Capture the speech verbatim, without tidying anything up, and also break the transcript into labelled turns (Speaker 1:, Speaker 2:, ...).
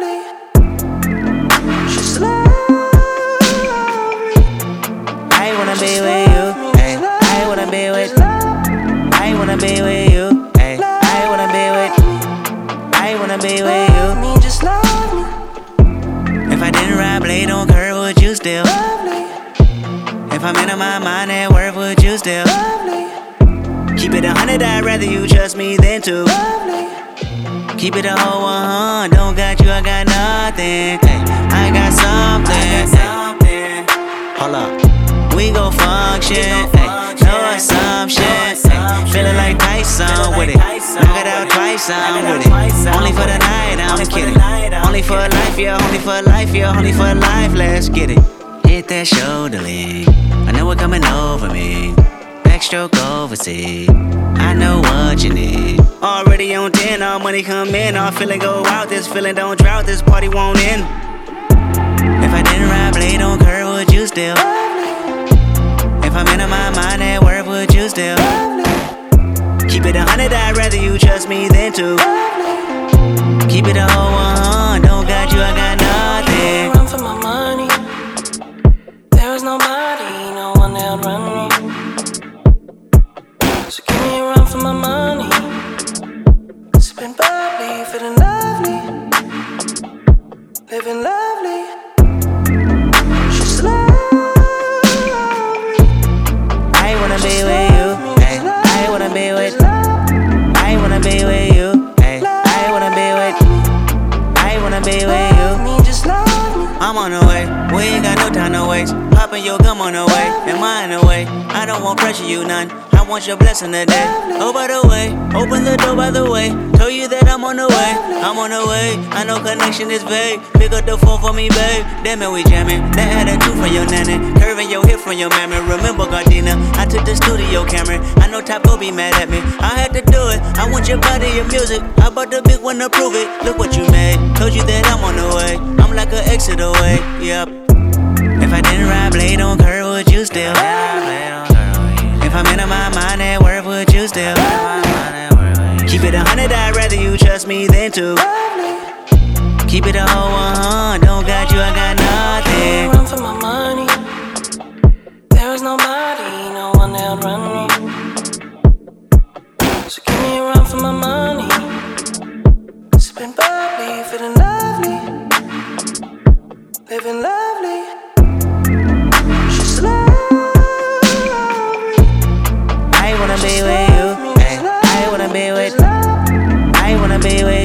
Speaker 1: lovely. She's lovely.
Speaker 2: I wanna be with you. Ay, I wanna be with. I wanna be with you. Ay, I wanna be with. I wanna be with you.
Speaker 1: Love me, just love me.
Speaker 2: If I didn't ride blade on curve, would you still?
Speaker 1: Lovely,
Speaker 2: If I'm in my mind at work, would you still?
Speaker 1: lovely,
Speaker 2: Keep it a hundred, I'd rather you trust me than to.
Speaker 1: lovely.
Speaker 2: Keep it a whole one, don't got you, I got nothing. Ay, I got something. Ay, hold up, we gon' function. Ay, no assumption. Ay, feeling like Tyson with it. Knock it out twice, I'm with it. Only for the night, I'm kidding. Only for life, yeah, only for life, yeah, only for life. Let's get it. Hit that shoulder lean. I know it coming over me. Backstroke overseas. I know what you need. Already on ten, all money come in. All feeling go out, this feeling don't drought, this party won't end. If I didn't ride blade on curve, would you still? If I'm in my mind at work, would you still? Keep it a hundred, I'd rather you trust me than to. Keep it a whole one, don't got you, I got nothing.
Speaker 1: Run for my money. There is nobody, no one that outrun me. So give me a run for my money. Sipping bubbly, feeling lovely, living lovely. She's lovely.
Speaker 2: I wanna be with you. Ay, I wanna be with. I wanna be with you. Ay, I wanna be with. I wanna be with you.
Speaker 1: Love me, just love me.
Speaker 2: I'm on the way, we ain't got no time to waste. Poppin' your gum on the way, and mine away. I don't want pressure, you none. I want your blessing today. Oh, by the way, open the door by the way. Told you that I'm on the way, I'm on the way. I know connection is vague. Pick up the phone for me, babe. Damn it, we jamming. That had a two from your nanny, curving your hip from your mammy. Remember, Gardena, I took the studio camera. I know Top go be mad at me. I had to do it. I want your body, your music. I bought the big one to prove it. Look what you made. Told you that I'm on the way. I'm like an exit away. Yep. If I didn't ride blade on curve, would you still? If I'm in my mind at work, would you still? Keep it a hundred, I'd rather you trust me than to. Keep it a whole one, don't got you, I got nothing.
Speaker 1: Run for my money. There is nobody, no one that outrun me. So give me a run for my money. Sipping bubbly, feeling lovely, living lovely. She's lovely.
Speaker 2: I wanna be with you. Ay, I wanna be with. I wanna be with.